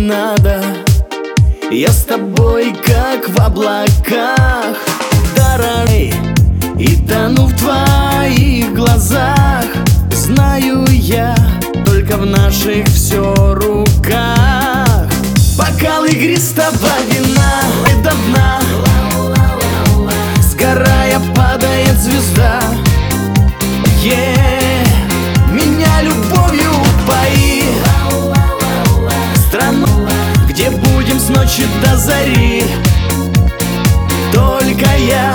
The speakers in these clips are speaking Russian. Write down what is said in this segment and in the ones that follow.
надо. Я с тобой, как в облаках, дорогой, и тону в твоих глазах. Знаю я, только в наших все руках. Бокал игристого вина и до дна, сгорая, падает звезда. Меня любовью пои, страну, где будем с ночи до зари. Только я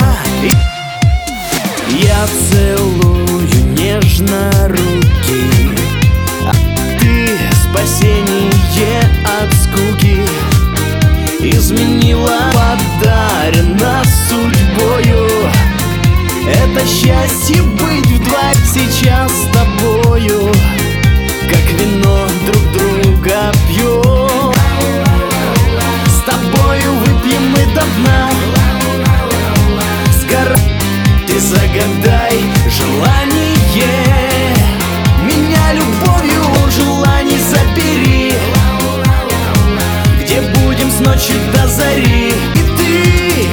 целую нежно руки, а ты спасение от скуки. Изменила, подарена судьбою. Это счастье быть вдвоем сейчас с тобою, как вино друг друга пьем. С тобою выпьем мы до дна, ты загадай желание, меня любовью желаний забери, где будем с ночи до зари. И ты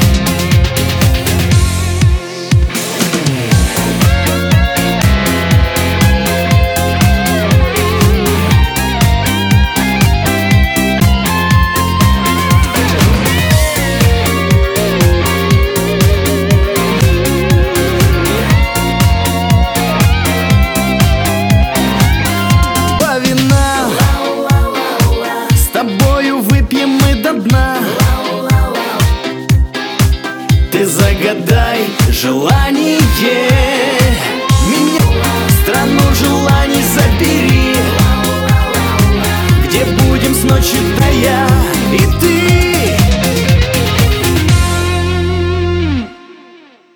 выпьем мы до дна, ты загадай желание, меня в страну желаний забери, где будем с ночи до я и ты.